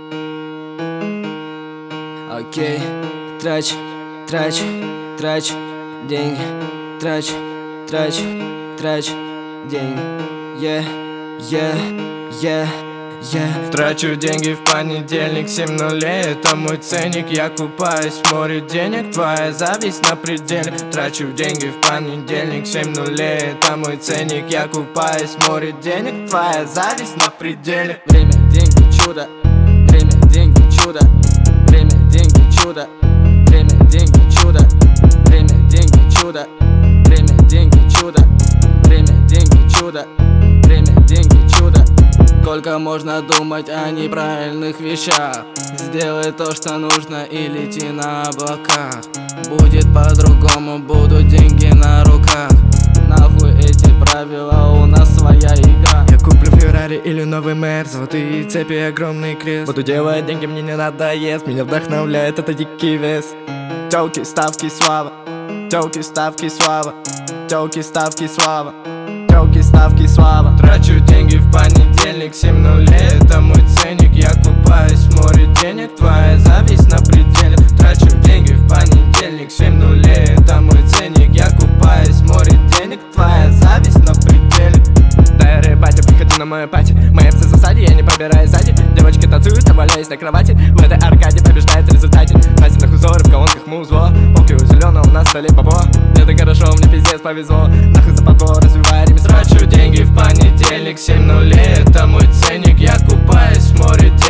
Окей, трачу деньги, трачу деньги, Трачу деньги в понедельник, 7 нулей, это мой ценник. Я купаюсь в море денег, твоя зависть на пределе. Трачу деньги в понедельник, 7 нулей, это мой ценник. Я купаюсь в море денег, твоя зависть на пределе. Время, деньги, чудо, время, деньги, чудо, время, деньги, чудо, время, деньги, чудо, время, деньги, чудо, время, деньги, чудо, время, деньги, чудо, время, деньги, чудо. Сколько можно думать о неправильных вещах? Сделай то, что нужно, и лети на облаках. Будет по-другому, будут деньги на руках. Нахуй эти правила, у нас своя игра. Я куплю Феррари или новый Мерс, золотые цепи, огромный крест. Буду делать деньги, мне не надоест. Меня вдохновляет это дикий вес. Тёлки, ставки, слава. Тёлки, ставки, слава. Тёлки, ставки, слава. Тёлки, ставки, слава. Трачу деньги в понедельник, 7 нулей, это мой ценник. Я купаюсь в море денег, твоя зависть на пределе. Трачу деньги в понедельник, 7 нулей, это мой ценник. Я купаюсь в море денег, твоя зависть на пределе. Да, батя, приходи на мою пати. Мои овцы в засаде, я не пробираюсь сзади. Девочки танцуют, валяюсь на кровати. В этой аркаде побеждает в результате. Настенных узоры, в колонках мы узло. Полки у зеленого, у нас столе бабло. Это хорошо, мне пиздец повезло. Нахуй западло, развивая ремесло. Трачу деньги в понедельник, 7 нулей, это мой ценник. Я купаюсь в море денег.